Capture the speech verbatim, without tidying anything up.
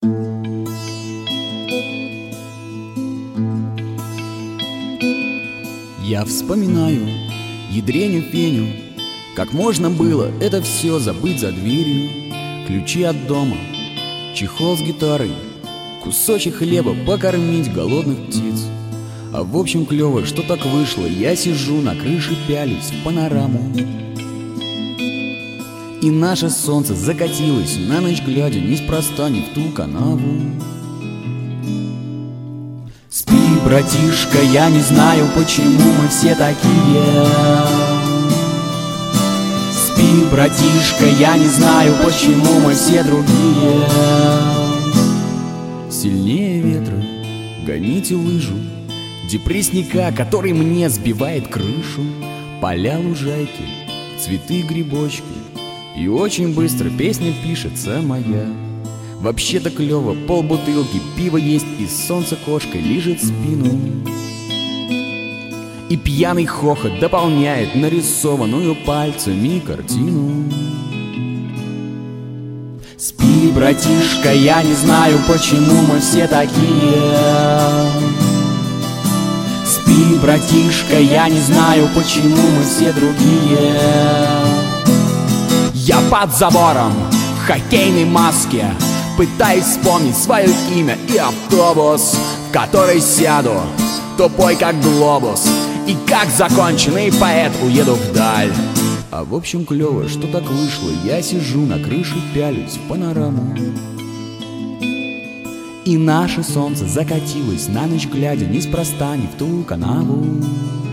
Я вспоминаю ядреню Феню, как можно было это все забыть за дверью. Ключи от дома, чехол с гитарой, кусочек хлеба покормить голодных птиц. А в общем клево, что так вышло, я сижу на крыше, пялюсь в панораму. И наше солнце закатилось, на ночь глядя, неспроста не в ту канаву. Спи, братишка, я не знаю, почему мы все такие. Спи, братишка, я не знаю, почему мы все другие. Сильнее ветра, гоните лыжу, депрессника, который мне сбивает крышу. Поля, лужайки, цветы, грибочки, и очень быстро песня пишется моя. Вообще-то клево, полбутылки пива есть, и солнце кошкой лижет спину. И пьяный хохот дополняет нарисованную пальцами картину. Спи, братишка, я не знаю, почему мы все такие. Спи, братишка, я не знаю, почему мы все другие. Я под забором в хоккейной маске пытаюсь вспомнить свое имя и автобус, в который сяду, тупой как глобус, и как законченный поэт уеду вдаль. А в общем клево, что так вышло, я сижу на крыше, пялюсь в панораму. И наше солнце закатилось, на ночь глядя, неспроста не в ту канаву.